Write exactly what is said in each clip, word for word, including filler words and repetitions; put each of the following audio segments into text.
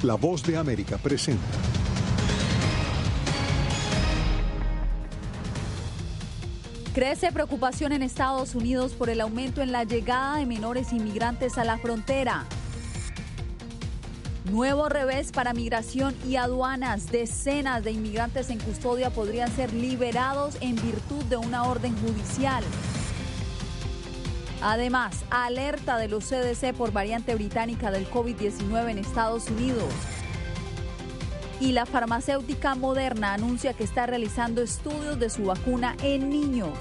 La Voz de América presenta. Crece preocupación en Estados Unidos por el aumento en la llegada de menores inmigrantes a la frontera. Nuevo revés para migración y aduanas. Decenas de inmigrantes en custodia podrían ser liberados en virtud de una orden judicial. Además, alerta de los C D C por variante británica del COVID diecinueve en Estados Unidos. Y la farmacéutica Moderna anuncia que está realizando estudios de su vacuna en niños.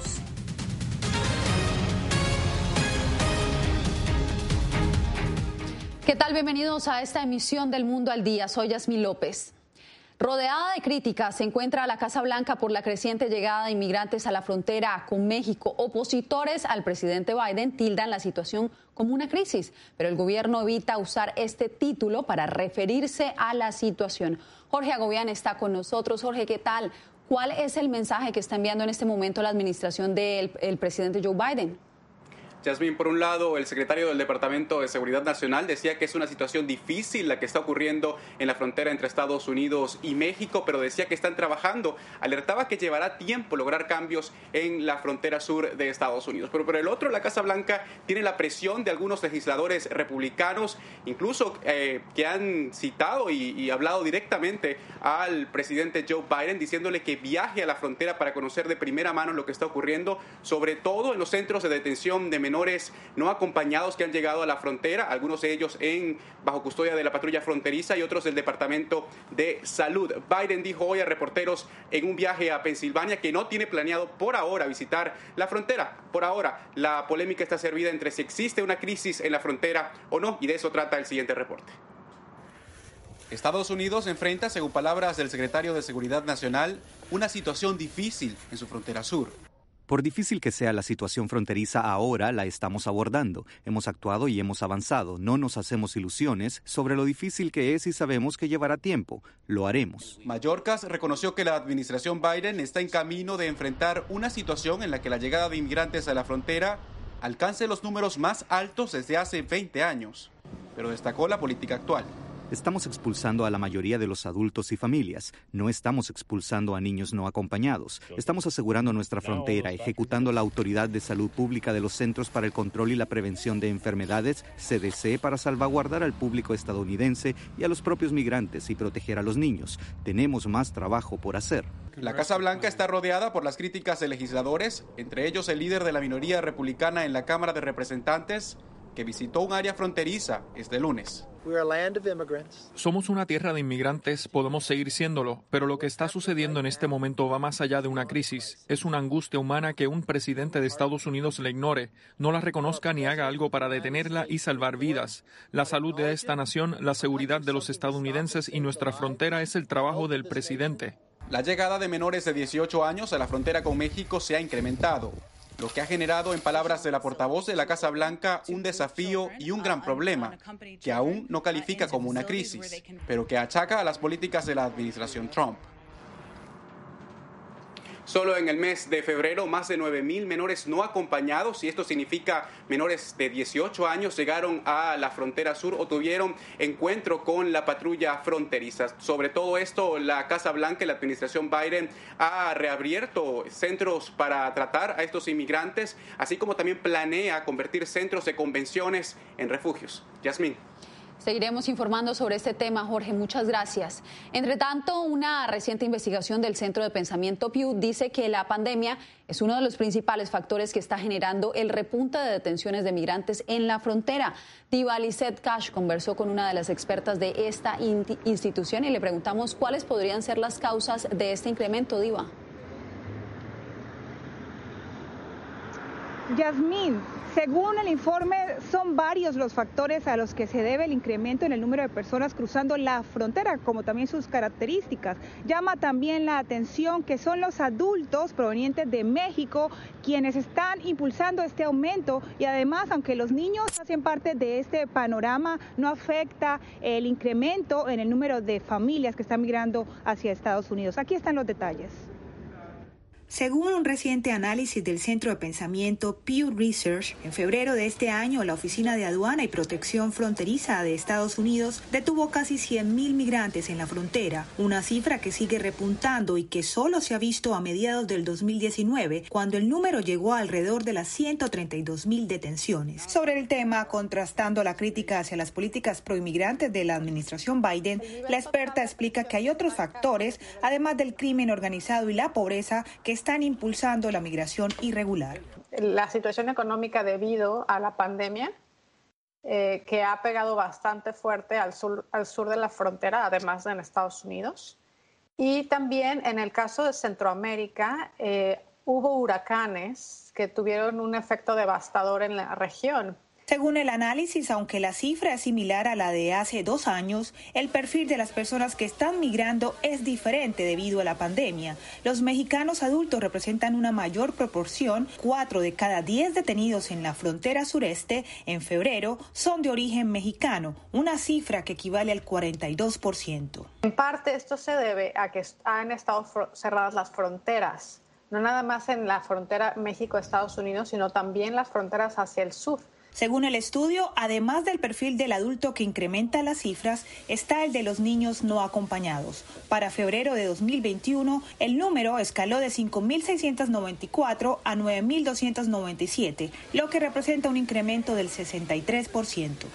¿Qué tal? Bienvenidos a esta emisión del Mundo al Día. Soy Yasmín López. Rodeada de críticas se encuentra la Casa Blanca por la creciente llegada de inmigrantes a la frontera con México. Opositores al presidente Biden tildan la situación como una crisis, pero el gobierno evita usar este título para referirse a la situación. Jorge Agobián está con nosotros. Jorge, ¿qué tal? ¿Cuál es el mensaje que está enviando en este momento la administración del el presidente Joe Biden? Yasmín, por un lado, el secretario del Departamento de Seguridad Nacional decía que es una situación difícil la que está ocurriendo en la frontera entre Estados Unidos y México, pero decía que están trabajando. Alertaba que llevará tiempo lograr cambios en la frontera sur de Estados Unidos. Pero por el otro, la Casa Blanca tiene la presión de algunos legisladores republicanos, incluso eh, que han citado y, y hablado directamente al presidente Joe Biden, diciéndole que viaje a la frontera para conocer de primera mano lo que está ocurriendo, sobre todo en los centros de detención de menores menores no acompañados que han llegado a la frontera, algunos de ellos en bajo custodia de la patrulla fronteriza y otros del Departamento de Salud. Biden dijo hoy a reporteros en un viaje a Pensilvania que no tiene planeado por ahora visitar la frontera. Por ahora, la polémica está servida entre si existe una crisis en la frontera o no, y de eso trata el siguiente reporte. Estados Unidos enfrenta, según palabras del secretario de Seguridad Nacional, una situación difícil en su frontera sur. Por difícil que sea la situación fronteriza ahora, la estamos abordando. Hemos actuado y hemos avanzado. No nos hacemos ilusiones sobre lo difícil que es y sabemos que llevará tiempo. Lo haremos. Mayorkas reconoció que la administración Biden está en camino de enfrentar una situación en la que la llegada de inmigrantes a la frontera alcance los números más altos desde hace veinte años. Pero destacó la política actual. Estamos expulsando a la mayoría de los adultos y familias. No estamos expulsando a niños no acompañados. Estamos asegurando nuestra frontera, ejecutando la Autoridad de Salud Pública de los Centros para el Control y la Prevención de Enfermedades, C D C, para salvaguardar al público estadounidense y a los propios migrantes y proteger a los niños. Tenemos más trabajo por hacer. La Casa Blanca está rodeada por las críticas de legisladores, entre ellos el líder de la minoría republicana en la Cámara de Representantes, que visitó un área fronteriza este lunes. Somos una tierra de inmigrantes, podemos seguir siéndolo, pero lo que está sucediendo en este momento va más allá de una crisis. Es una angustia humana que un presidente de Estados Unidos le ignore, no la reconozca ni haga algo para detenerla y salvar vidas. La salud de esta nación, la seguridad de los estadounidenses y nuestra frontera es el trabajo del presidente. La llegada de menores de dieciocho años a la frontera con México se ha incrementado, lo que ha generado, en palabras de la portavoz de la Casa Blanca, un desafío y un gran problema, que aún no califica como una crisis, pero que achaca a las políticas de la administración Trump. Solo en el mes de febrero, más de nueve mil menores no acompañados, y esto significa menores de dieciocho años, llegaron a la frontera sur o tuvieron encuentro con la patrulla fronteriza. Sobre todo esto, la Casa Blanca y la administración Biden ha reabierto centros para tratar a estos inmigrantes, así como también planea convertir centros de convenciones en refugios. Yasmín. Seguiremos informando sobre este tema, Jorge. Muchas gracias. Entre tanto, una reciente investigación del Centro de Pensamiento Pew dice que la pandemia es uno de los principales factores que está generando el repunte de detenciones de migrantes en la frontera. Diva Lizette Cash conversó con una de las expertas de esta institución y le preguntamos cuáles podrían ser las causas de este incremento, Diva. Yasmín, según el informe, son varios los factores a los que se debe el incremento en el número de personas cruzando la frontera, como también sus características. Llama también la atención que son los adultos provenientes de México quienes están impulsando este aumento y además, aunque los niños hacen parte de este panorama, no afecta el incremento en el número de familias que están migrando hacia Estados Unidos. Aquí están los detalles. Según un reciente análisis del Centro de Pensamiento Pew Research, en febrero de este año, la Oficina de Aduana y Protección Fronteriza de Estados Unidos detuvo casi cien mil migrantes en la frontera, una cifra que sigue repuntando y que solo se ha visto a mediados del dos mil diecinueve, cuando el número llegó a alrededor de las ciento treinta y dos mil detenciones. Sobre el tema, contrastando la crítica hacia las políticas proinmigrantes de la administración Biden, la experta explica que hay otros factores, además del crimen organizado y la pobreza, que están impulsando la migración irregular. La situación económica debido a la pandemia, eh, que ha pegado bastante fuerte al sur, al sur de la frontera, además de en Estados Unidos. Y también en el caso de Centroamérica, eh, hubo huracanes que tuvieron un efecto devastador en la región. Según el análisis, aunque la cifra es similar a la de hace dos años, el perfil de las personas que están migrando es diferente debido a la pandemia. Los mexicanos adultos representan una mayor proporción. Cuatro de cada diez detenidos en la frontera sureste en febrero son de origen mexicano, una cifra que equivale al cuarenta y dos por ciento. En parte esto se debe a que han estado cerradas las fronteras, no nada más en la frontera México-Estados Unidos, sino también las fronteras hacia el sur. Según el estudio, además del perfil del adulto que incrementa las cifras, está el de los niños no acompañados. Para febrero de dos mil veintiuno, el número escaló de cinco mil seiscientos noventa y cuatro a nueve mil doscientos noventa y siete, lo que representa un incremento del sesenta y tres por ciento.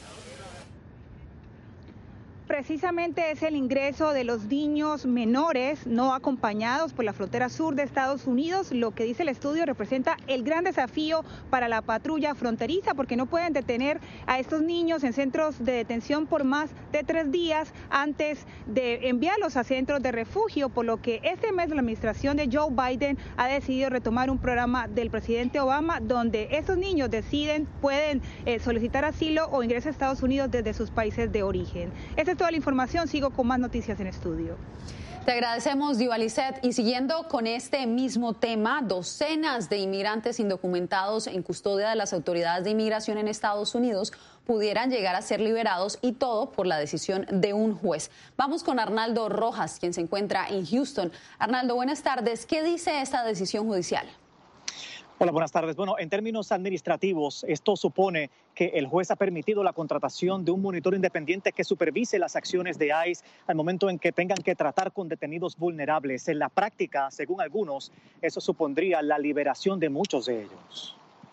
Precisamente es el ingreso de los niños menores no acompañados por la frontera sur de Estados Unidos. Lo que dice el estudio representa el gran desafío para la patrulla fronteriza, porque no pueden detener a estos niños en centros de detención por más de tres días antes de enviarlos a centros de refugio, por lo que este mes la administración de Joe Biden ha decidido retomar un programa del presidente Obama donde estos niños deciden, pueden eh, solicitar asilo o ingreso a Estados Unidos desde sus países de origen. Este es toda la información. Sigo con más noticias en estudio. Te agradecemos, Diva Lisset. Y siguiendo con este mismo tema, docenas de inmigrantes indocumentados en custodia de las autoridades de inmigración en Estados Unidos pudieran llegar a ser liberados, y todo por la decisión de un juez. Vamos con Arnaldo Rojas, quien se encuentra en Houston. Arnaldo, buenas tardes. ¿Qué dice esta decisión judicial? Hola, buenas tardes. Bueno, en términos administrativos, esto supone que el juez ha permitido la contratación de un monitor independiente que supervise las acciones de ICE al momento en que tengan que tratar con detenidos vulnerables. En la práctica, según algunos, eso supondría la liberación de muchos de ellos.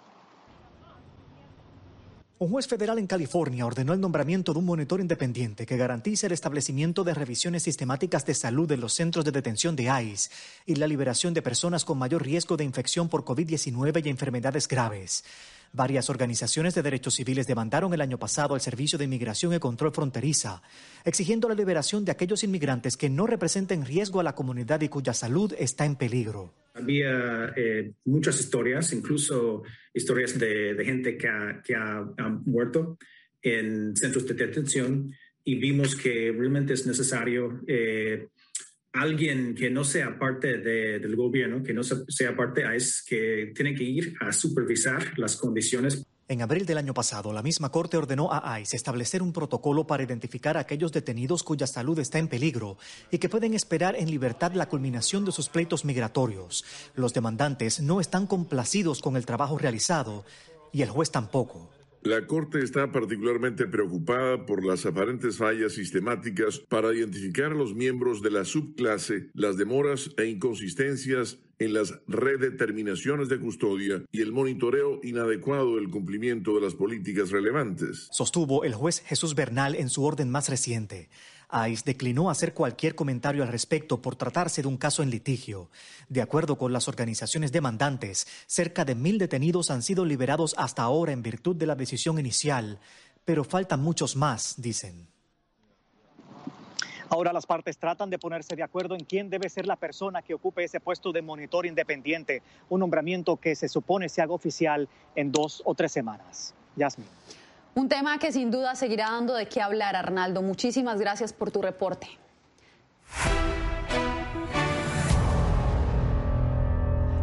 Un juez federal en California ordenó el nombramiento de un monitor independiente que garantice el establecimiento de revisiones sistemáticas de salud en los centros de detención de ICE y la liberación de personas con mayor riesgo de infección por COVID diecinueve y enfermedades graves. Varias organizaciones de derechos civiles demandaron el año pasado al Servicio de Inmigración y Control Fronteriza, exigiendo la liberación de aquellos inmigrantes que no representen riesgo a la comunidad y cuya salud está en peligro. Había eh, muchas historias, incluso historias de, de gente que, ha, que ha, ha muerto en centros de detención, y vimos que realmente es necesario eh, alguien que no sea parte de, del gobierno, que no sea parte de ICE, que tiene que ir a supervisar las condiciones. En abril del año pasado, la misma Corte ordenó a ICE establecer un protocolo para identificar a aquellos detenidos cuya salud está en peligro y que pueden esperar en libertad la culminación de sus pleitos migratorios. Los demandantes no están complacidos con el trabajo realizado y el juez tampoco. La Corte está particularmente preocupada por las aparentes fallas sistemáticas para identificar a los miembros de la subclase, las demoras e inconsistencias en las redeterminaciones de custodia y el monitoreo inadecuado del cumplimiento de las políticas relevantes, sostuvo el juez Jesús Bernal en su orden más reciente. ICE declinó hacer cualquier comentario al respecto por tratarse de un caso en litigio. De acuerdo con las organizaciones demandantes, cerca de mil detenidos han sido liberados hasta ahora en virtud de la decisión inicial, pero faltan muchos más, dicen. Ahora las partes tratan de ponerse de acuerdo en quién debe ser la persona que ocupe ese puesto de monitor independiente, un nombramiento que se supone se haga oficial en dos o tres semanas. Yasmin. Un tema que sin duda seguirá dando de qué hablar, Arnaldo. Muchísimas gracias por tu reporte.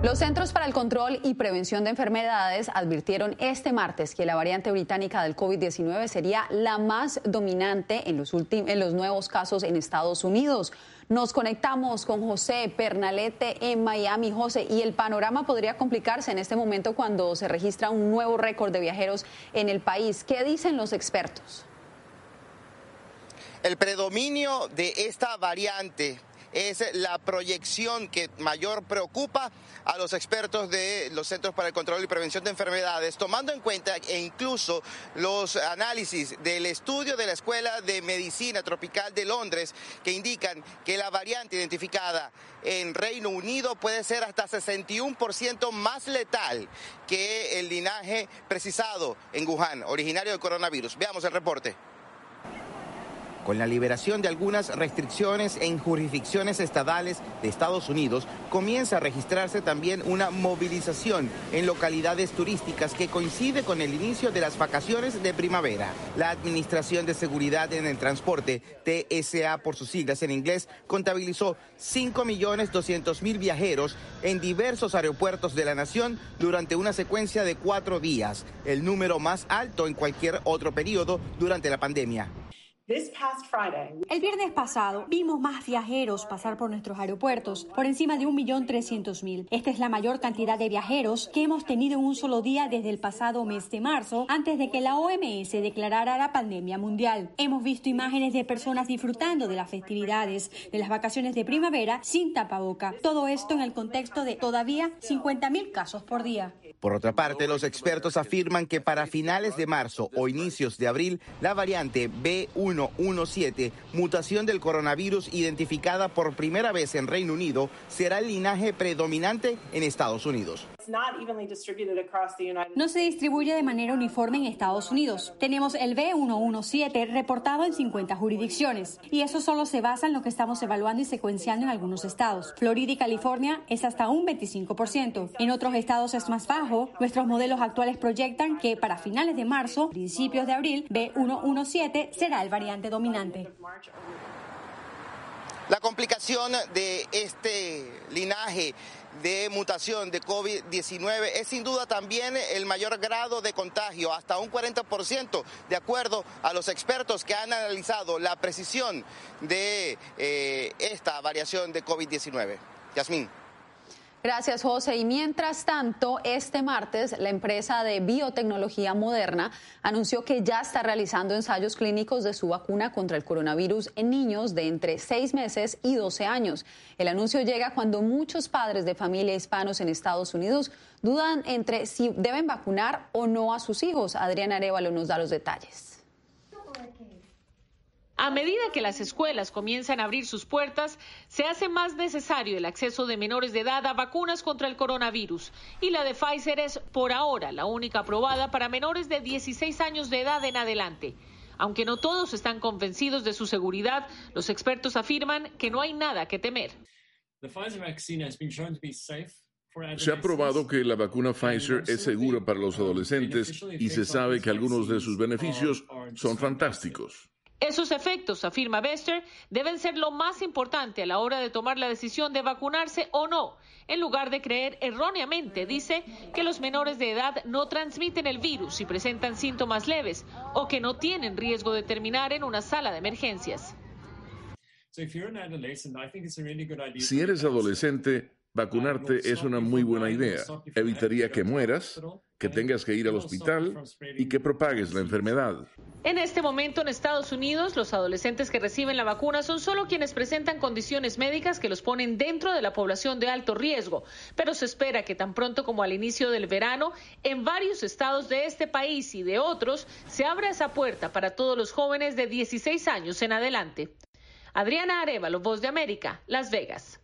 Los Centros para el Control y Prevención de Enfermedades advirtieron este martes que la variante británica del COVID diecinueve sería la más dominante en los, en los nuevos casos en Estados Unidos. Nos conectamos con José Pernalete en Miami. José, y el panorama podría complicarse en este momento cuando se registra un nuevo récord de viajeros en el país. ¿Qué dicen los expertos? El predominio de esta variante es la proyección que mayor preocupa a los expertos de los Centros para el Control y Prevención de Enfermedades, tomando en cuenta e incluso los análisis del estudio de la Escuela de Medicina Tropical de Londres, que indican que la variante identificada en Reino Unido puede ser hasta sesenta y uno por ciento más letal que el linaje precisado en Wuhan, originario del coronavirus. Veamos el reporte. Con la liberación de algunas restricciones en jurisdicciones estatales de Estados Unidos, comienza a registrarse también una movilización en localidades turísticas que coincide con el inicio de las vacaciones de primavera. La Administración de Seguridad en el Transporte, T S A por sus siglas en inglés, contabilizó cinco millones doscientos mil viajeros en diversos aeropuertos de la nación durante una secuencia de cuatro días, el número más alto en cualquier otro periodo durante la pandemia. El viernes pasado vimos más viajeros pasar por nuestros aeropuertos, por encima de un millón trescientos mil. Esta es la mayor cantidad de viajeros que hemos tenido en un solo día desde el pasado mes de marzo, antes de que la O M S declarara la pandemia mundial. Hemos visto imágenes de personas disfrutando de las festividades, de las vacaciones de primavera sin tapaboca. Todo esto en el contexto de todavía cincuenta mil casos por día. Por otra parte, los expertos afirman que para finales de marzo o inicios de abril, la variante B uno uno siete, mutación del coronavirus identificada por primera vez en Reino Unido, será el linaje predominante en Estados Unidos. No se distribuye de manera uniforme en Estados Unidos. Tenemos el B uno uno siete reportado en cincuenta jurisdicciones y eso solo se basa en lo que estamos evaluando y secuenciando en algunos estados. Florida y California es hasta un veinticinco por ciento. En otros estados es más bajo. Nuestros modelos actuales proyectan que para finales de marzo, principios de abril, B uno uno siete será el variante dominante. La complicación de este linaje de mutación de COVID diecinueve es sin duda también el mayor grado de contagio, hasta un cuarenta por ciento, de acuerdo a los expertos que han analizado la precisión de eh, esta variación de COVID diecinueve. Yasmín. Gracias, José. Y mientras tanto, este martes, la empresa de biotecnología Moderna anunció que ya está realizando ensayos clínicos de su vacuna contra el coronavirus en niños de entre seis meses y doce años. El anuncio llega cuando muchos padres de familia hispanos en Estados Unidos dudan entre si deben vacunar o no a sus hijos. Adriana Arévalo nos da los detalles. A medida que las escuelas comienzan a abrir sus puertas, se hace más necesario el acceso de menores de edad a vacunas contra el coronavirus. Y la de Pfizer es, por ahora, la única aprobada para menores de dieciséis años de edad en adelante. Aunque no todos están convencidos de su seguridad, los expertos afirman que no hay nada que temer. Se ha probado que la vacuna Pfizer es segura para los adolescentes y se sabe que algunos de sus beneficios son fantásticos. Esos efectos, afirma Bester, deben ser lo más importante a la hora de tomar la decisión de vacunarse o no, en lugar de creer erróneamente, dice, que los menores de edad no transmiten el virus si presentan síntomas leves o que no tienen riesgo de terminar en una sala de emergencias. Si eres adolescente, vacunarte es una muy buena idea. Evitaría que mueras, que tengas que ir al hospital y que propagues la enfermedad. En este momento en Estados Unidos, los adolescentes que reciben la vacuna son solo quienes presentan condiciones médicas que los ponen dentro de la población de alto riesgo, pero se espera que tan pronto como al inicio del verano, en varios estados de este país y de otros, se abra esa puerta para todos los jóvenes de dieciséis años en adelante. Adriana Arévalo, Voz de América, Las Vegas.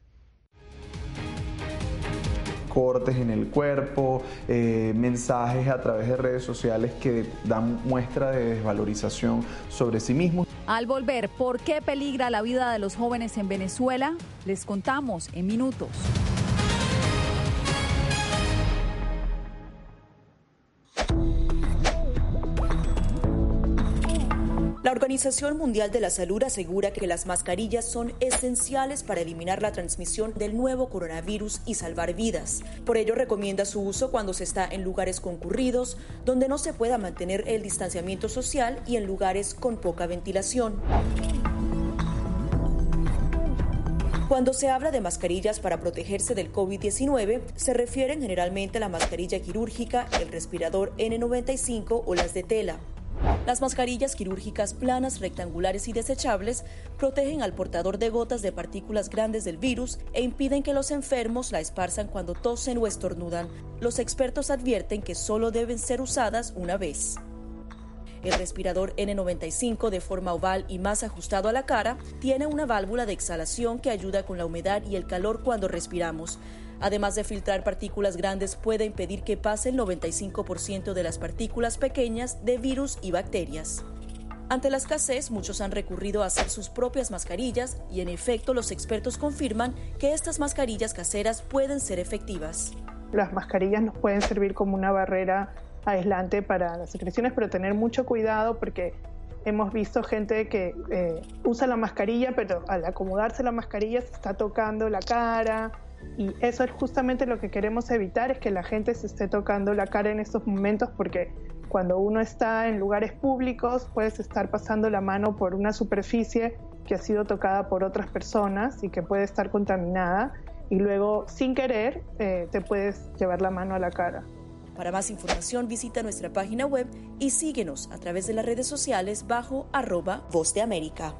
Cortes en el cuerpo, eh, mensajes a través de redes sociales que dan muestra de desvalorización sobre sí mismos. Al volver, ¿por qué peligra la vida de los jóvenes en Venezuela? Les contamos en minutos. La Organización Mundial de la Salud asegura que las mascarillas son esenciales para eliminar la transmisión del nuevo coronavirus y salvar vidas. Por ello, recomienda su uso cuando se está en lugares concurridos, donde no se pueda mantener el distanciamiento social y en lugares con poca ventilación. Cuando se habla de mascarillas para protegerse del COVID diecinueve, se refieren generalmente a la mascarilla quirúrgica, el respirador ene noventa y cinco o las de tela. Las mascarillas quirúrgicas planas, rectangulares y desechables protegen al portador de gotas de partículas grandes del virus e impiden que los enfermos la esparzan cuando tosen o estornudan. Los expertos advierten que solo deben ser usadas una vez. El respirador ene noventa y cinco, de forma oval y más ajustado a la cara, tiene una válvula de exhalación que ayuda con la humedad y el calor cuando respiramos. Además de filtrar partículas grandes, puede impedir que pase el noventa y cinco por ciento de las partículas pequeñas de virus y bacterias. Ante la escasez, muchos han recurrido a hacer sus propias mascarillas y, en efecto, los expertos confirman que estas mascarillas caseras pueden ser efectivas. Las mascarillas nos pueden servir como una barrera aislante para las secreciones, pero tener mucho cuidado porque hemos visto gente que eh, usa la mascarilla, pero al acomodarse la mascarilla se está tocando la cara. Y eso es justamente lo que queremos evitar, es que la gente se esté tocando la cara en estos momentos, porque cuando uno está en lugares públicos puedes estar pasando la mano por una superficie que ha sido tocada por otras personas y que puede estar contaminada y luego sin querer eh, te puedes llevar la mano a la cara. Para más información visita nuestra página web y síguenos a través de las redes sociales bajo arroba Voz de América.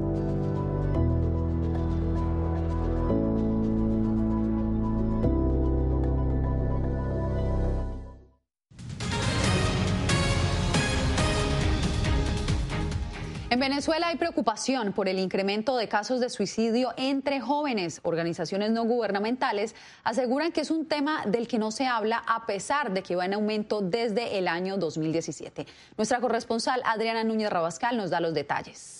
En Venezuela hay preocupación por el incremento de casos de suicidio entre jóvenes. Organizaciones no gubernamentales aseguran que es un tema del que no se habla a pesar de que va en aumento desde el año dos mil diecisiete. Nuestra corresponsal Adriana Núñez Rabascal nos da los detalles.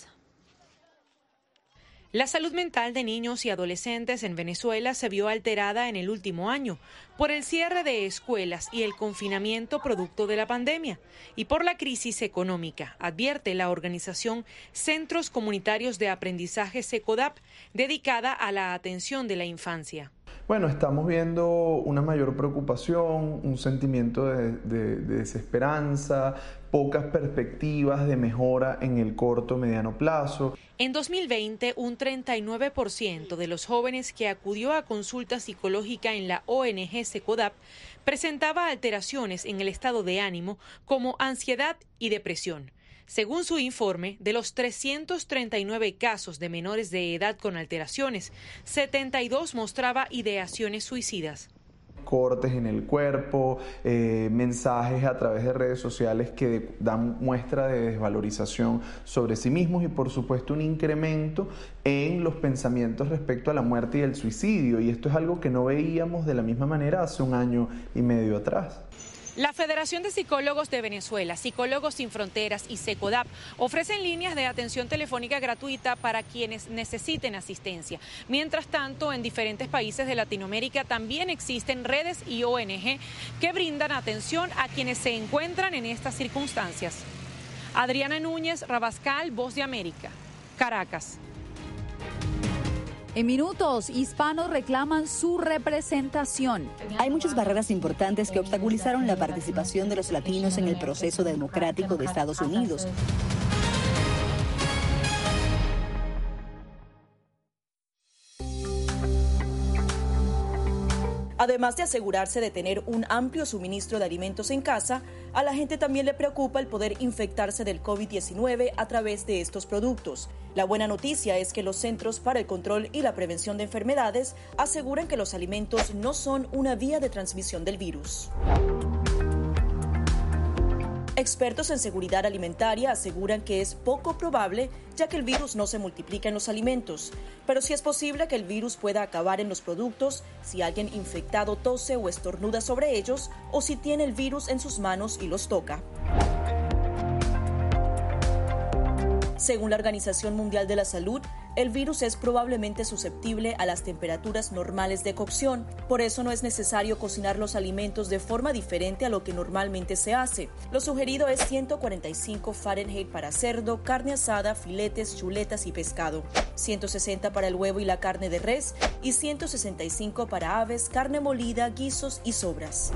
La salud mental de niños y adolescentes en Venezuela se vio alterada en el último año por el cierre de escuelas y el confinamiento producto de la pandemia y por la crisis económica, advierte la organización Centros Comunitarios de Aprendizaje SECODAP, dedicada a la atención de la infancia. Bueno, estamos viendo una mayor preocupación, un sentimiento de, de, de desesperanza, pocas perspectivas de mejora en el corto mediano plazo. En dos mil veinte, un treinta y nueve por ciento de los jóvenes que acudió a consulta psicológica en la O N G SECODAP presentaba alteraciones en el estado de ánimo como ansiedad y depresión. Según su informe, de los trescientos treinta y nueve casos de menores de edad con alteraciones, setenta y dos mostraba ideaciones suicidas. Cortes en el cuerpo, eh, mensajes a través de redes sociales que dan muestra de desvalorización sobre sí mismos y por supuesto un incremento en los pensamientos respecto a la muerte y el suicidio, y esto es algo que no veíamos de la misma manera hace un año y medio atrás. La Federación de Psicólogos de Venezuela, Psicólogos Sin Fronteras y SECODAP ofrecen líneas de atención telefónica gratuita para quienes necesiten asistencia. Mientras tanto, en diferentes países de Latinoamérica también existen redes y O N G que brindan atención a quienes se encuentran en estas circunstancias. Adriana Núñez Rabascal, Voz de América, Caracas. En minutos, hispanos reclaman su representación. Hay muchas barreras importantes que obstaculizaron la participación de los latinos en el proceso democrático de Estados Unidos. Además de asegurarse de tener un amplio suministro de alimentos en casa, a la gente también le preocupa el poder infectarse del COVID diecinueve a través de estos productos. La buena noticia es que los Centros para el Control y la Prevención de Enfermedades aseguran que los alimentos no son una vía de transmisión del virus. Expertos en seguridad alimentaria aseguran que es poco probable, ya que el virus no se multiplica en los alimentos, pero sí es posible que el virus pueda acabar en los productos si alguien infectado tose o estornuda sobre ellos o si tiene el virus en sus manos y los toca. Según la Organización Mundial de la Salud, el virus es probablemente susceptible a las temperaturas normales de cocción. Por eso no es necesario cocinar los alimentos de forma diferente a lo que normalmente se hace. Lo sugerido es ciento cuarenta y cinco Fahrenheit para cerdo, carne asada, filetes, chuletas y pescado, ciento sesenta para el huevo y la carne de res y ciento sesenta y cinco para aves, carne molida, guisos y sobras.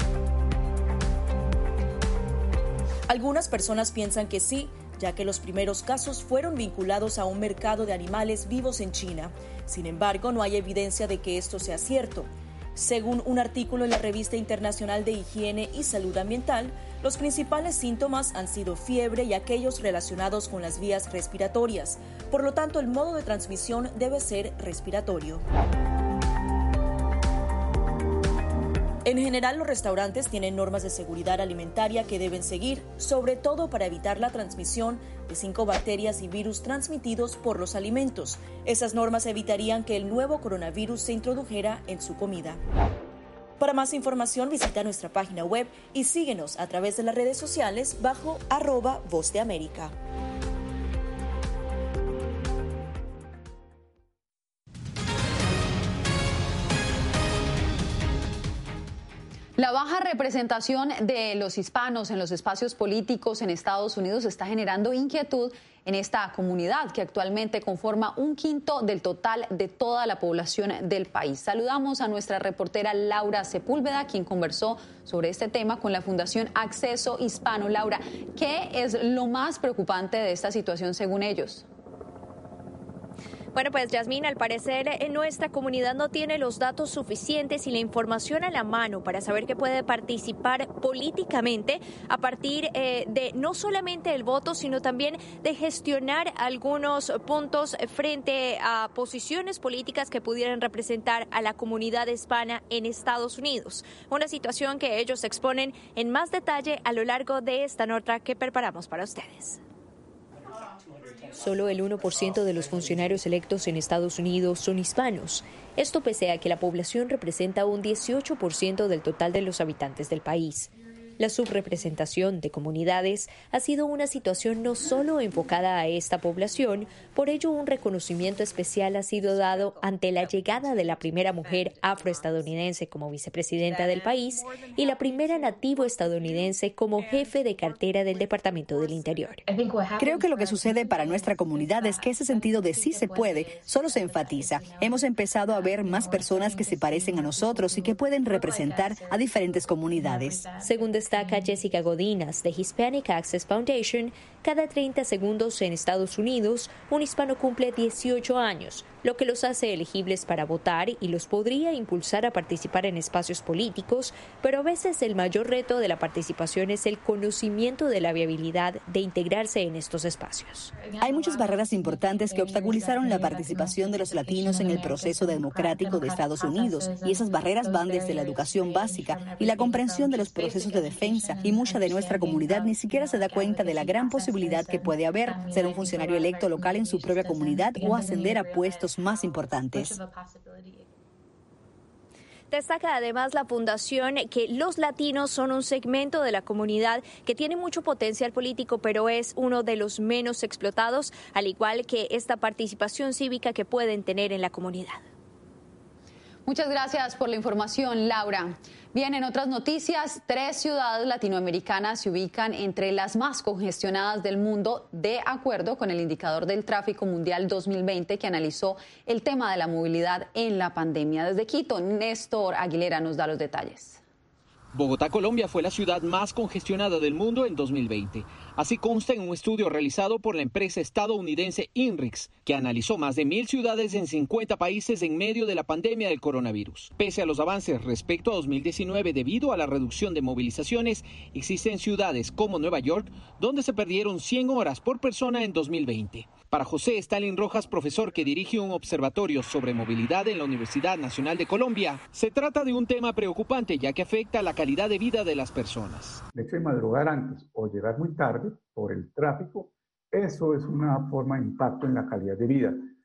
Algunas personas piensan que sí, ya que los primeros casos fueron vinculados a un mercado de animales vivos en China. Sin embargo, no hay evidencia de que esto sea cierto. Según un artículo en la Revista Internacional de Higiene y Salud Ambiental, los principales síntomas han sido fiebre y aquellos relacionados con las vías respiratorias. Por lo tanto, el modo de transmisión debe ser respiratorio. En general, los restaurantes tienen normas de seguridad alimentaria que deben seguir, sobre todo para evitar la transmisión de cinco bacterias y virus transmitidos por los alimentos. Esas normas evitarían que el nuevo coronavirus se introdujera en su comida. Para más información, visita nuestra página web y síguenos a través de las redes sociales bajo arroba Voz de América. La baja representación de los hispanos en los espacios políticos en Estados Unidos está generando inquietud en esta comunidad, que actualmente conforma un quinto del total de toda la población del país. Saludamos a nuestra reportera Laura Sepúlveda, quien conversó sobre este tema con la Fundación Acceso Hispano. Laura, ¿qué es lo más preocupante de esta situación según ellos? Bueno, pues Yasmín, al parecer en nuestra comunidad no tiene los datos suficientes y la información a la mano para saber que puede participar políticamente a partir eh, de no solamente el voto, sino también de gestionar algunos puntos frente a posiciones políticas que pudieran representar a la comunidad hispana en Estados Unidos. Una situación que ellos exponen en más detalle a lo largo de esta nota que preparamos para ustedes. Solo el uno por ciento de los funcionarios electos en Estados Unidos son hispanos. Esto pese a que la población representa un dieciocho por ciento del total de los habitantes del país. La subrepresentación de comunidades ha sido una situación no solo enfocada a esta población, por ello un reconocimiento especial ha sido dado ante la llegada de la primera mujer afroestadounidense como vicepresidenta del país y la primera nativo estadounidense como jefe de cartera del Departamento del Interior. Creo que lo que sucede para nuestra comunidad es que ese sentido de sí se puede solo se enfatiza. Hemos empezado a ver más personas que se parecen a nosotros y que pueden representar a diferentes comunidades. Según destaca Jessica Godinas de Hispanic Access Foundation, cada treinta segundos en Estados Unidos un hispano cumple dieciocho años, lo que los hace elegibles para votar y los podría impulsar a participar en espacios políticos, pero a veces el mayor reto de la participación es el conocimiento de la viabilidad de integrarse en estos espacios. Hay muchas barreras importantes que obstaculizaron la participación de los latinos en el proceso democrático de Estados Unidos, y esas barreras van desde la educación básica y la comprensión de los procesos de defensa, y mucha de nuestra comunidad ni siquiera se da cuenta de la gran posibilidad que puede haber ser un funcionario electo local en su propia comunidad o ascender a puestos más importantes. Destaca además la fundación que los latinos son un segmento de la comunidad que tiene mucho potencial político, pero es uno de los menos explotados, al igual que esta participación cívica que pueden tener en la comunidad. Muchas gracias por la información, Laura. Bien, en otras noticias, tres ciudades latinoamericanas se ubican entre las más congestionadas del mundo, de acuerdo con el indicador del tráfico mundial dos mil veinte, que analizó el tema de la movilidad en la pandemia. Desde Quito, Néstor Aguilera nos da los detalles. Bogotá, Colombia, fue la ciudad más congestionada del mundo en dos mil veinte. Así consta en un estudio realizado por la empresa estadounidense INRIX, que analizó más de mil ciudades en cincuenta países en medio de la pandemia del coronavirus. Pese a los avances respecto a dos mil diecinueve debido a la reducción de movilizaciones, existen ciudades como Nueva York, donde se perdieron cien horas por persona en dos mil veinte. Para José Stalin Rojas, profesor que dirige un observatorio sobre movilidad en la Universidad Nacional de Colombia, se trata de un tema preocupante ya que afecta la calidad de vida de las personas. El hecho de madrugar antes o llegar muy tarde por el tráfico, eso es una forma de impacto en la calidad de vida.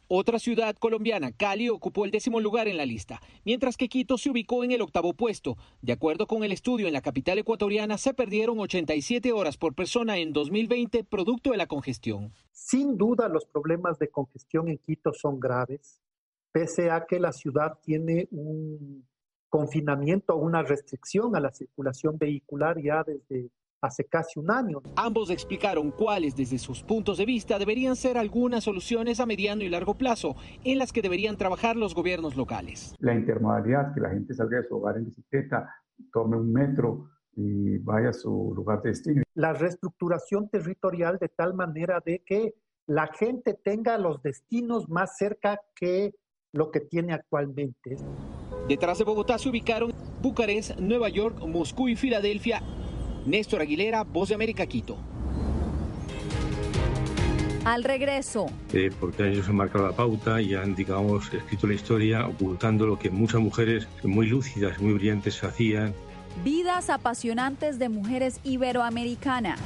Otra ciudad colombiana, Cali, ocupó el décimo lugar en la lista, mientras que Quito se ubicó en el octavo puesto. De acuerdo con el estudio, en la capital ecuatoriana se perdieron ochenta y siete horas por persona en dos mil veinte, producto de la congestión. Sin duda, los problemas de congestión en Quito son graves, pese a que la ciudad tiene un confinamiento o una restricción a la circulación vehicular ya desde hace casi un año. Ambos explicaron cuáles, desde sus puntos de vista, deberían ser algunas soluciones a mediano y largo plazo en las que deberían trabajar los gobiernos locales. La intermodalidad, que la gente salga de su hogar en bicicleta, tome un metro y vaya a su lugar de destino. La reestructuración territorial de tal manera de que la gente tenga los destinos más cerca que lo que tiene actualmente. Detrás de Bogotá se ubicaron Bucarest, Nueva York, Moscú y Filadelfia. Néstor Aguilera, Voz de América, Quito. Al regreso. Eh, porque ellos han marcado la pauta y han, digamos, escrito la historia ocultando lo que muchas mujeres muy lúcidas, muy brillantes hacían. Vidas apasionantes de mujeres iberoamericanas.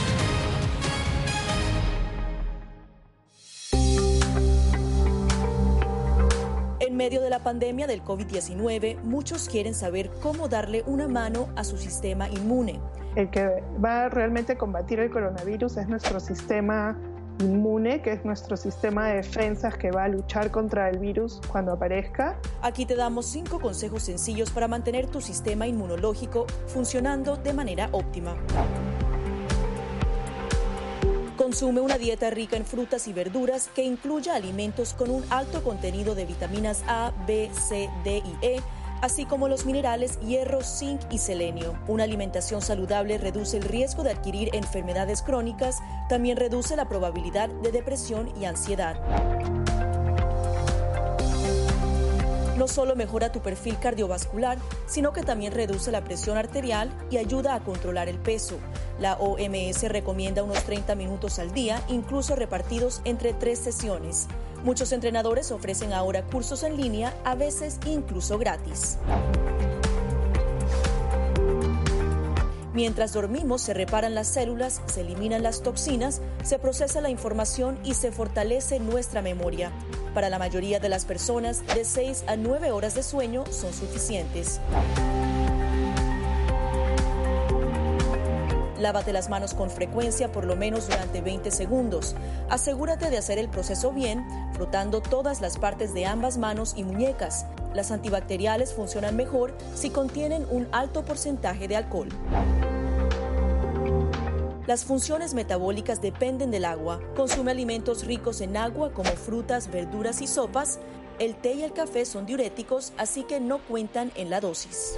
En medio de la pandemia del COVID diecinueve, muchos quieren saber cómo darle una mano a su sistema inmune. El que va realmente a combatir el coronavirus es nuestro sistema inmune, que es nuestro sistema de defensas que va a luchar contra el virus cuando aparezca. Aquí te damos cinco consejos sencillos para mantener tu sistema inmunológico funcionando de manera óptima. Consume una dieta rica en frutas y verduras que incluya alimentos con un alto contenido de vitaminas A, B, C, D y E, así como los minerales hierro, zinc y selenio. Una alimentación saludable reduce el riesgo de adquirir enfermedades crónicas, también reduce la probabilidad de depresión y ansiedad. No solo mejora tu perfil cardiovascular, sino que también reduce la presión arterial y ayuda a controlar el peso. La O M S recomienda unos treinta minutos al día, incluso repartidos entre tres sesiones. Muchos entrenadores ofrecen ahora cursos en línea, a veces incluso gratis. Mientras dormimos, se reparan las células, se eliminan las toxinas, se procesa la información y se fortalece nuestra memoria. Para la mayoría de las personas, de seis a nueve horas de sueño son suficientes. Lávate las manos con frecuencia, por lo menos durante veinte segundos. Asegúrate de hacer el proceso bien, frotando todas las partes de ambas manos y muñecas. Las antibacteriales funcionan mejor si contienen un alto porcentaje de alcohol. Las funciones metabólicas dependen del agua. Consume alimentos ricos en agua como frutas, verduras y sopas. El té y el café son diuréticos, así que no cuentan en la dosis.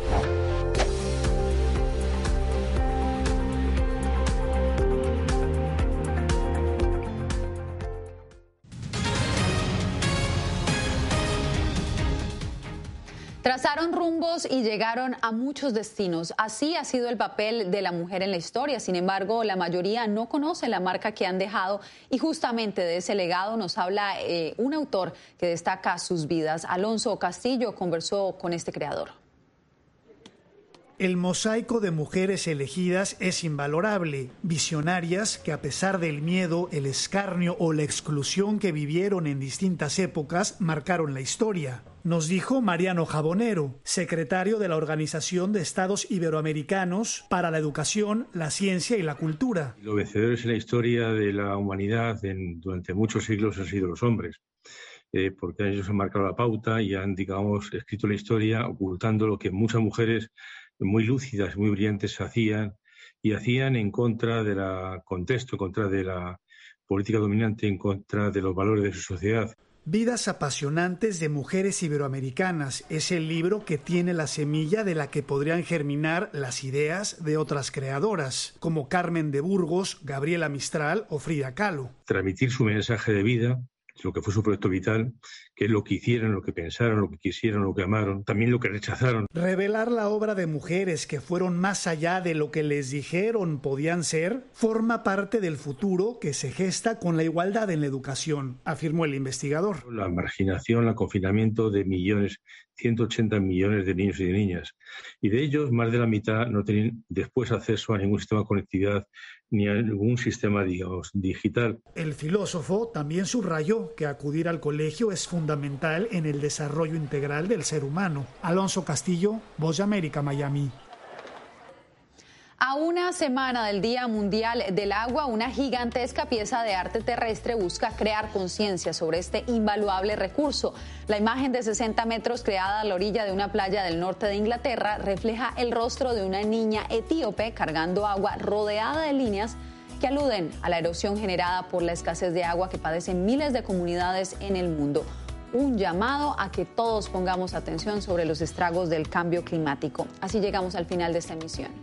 Trazaron rumbos y llegaron a muchos destinos. Así ha sido el papel de la mujer en la historia. Sin embargo, la mayoría no conoce la marca que han dejado y justamente de ese legado nos habla eh, un autor que destaca sus vidas. Alonso Castillo conversó con este creador. El mosaico de mujeres elegidas es invalorable, visionarias que a pesar del miedo, el escarnio o la exclusión que vivieron en distintas épocas, marcaron la historia. Nos dijo Mariano Jabonero, secretario de la Organización de Estados Iberoamericanos para la Educación, la Ciencia y la Cultura. Los vencedores en la historia de la humanidad en, durante muchos siglos han sido los hombres, eh, porque ellos han marcado la pauta y han, digamos, escrito la historia ocultando lo que muchas mujeres muy lúcidas, muy brillantes hacían y hacían en contra del contexto, en contra de la política dominante, en contra de los valores de su sociedad. Vidas apasionantes de mujeres iberoamericanas es el libro que tiene la semilla de la que podrían germinar las ideas de otras creadoras, como Carmen de Burgos, Gabriela Mistral o Frida Kahlo. Transmitir su mensaje de vida, lo que fue su proyecto vital, que es lo que hicieron, lo que pensaron, lo que quisieron, lo que amaron, también lo que rechazaron. Revelar la obra de mujeres que fueron más allá de lo que les dijeron podían ser, forma parte del futuro que se gesta con la igualdad en la educación, afirmó el investigador. La marginación, el confinamiento de millones ciento ochenta millones de niños y de niñas. Y de ellos, más de la mitad no tienen después acceso a ningún sistema de conectividad ni a ningún sistema, digamos, digital. El filósofo también subrayó que acudir al colegio es fundamental en el desarrollo integral del ser humano. Alonso Castillo, Voz de América, Miami. A una semana del Día Mundial del Agua, una gigantesca pieza de arte terrestre busca crear conciencia sobre este invaluable recurso. La imagen de sesenta metros creada a la orilla de una playa del norte de Inglaterra refleja el rostro de una niña etíope cargando agua rodeada de líneas que aluden a la erosión generada por la escasez de agua que padecen miles de comunidades en el mundo. Un llamado a que todos pongamos atención sobre los estragos del cambio climático. Así llegamos al final de esta emisión.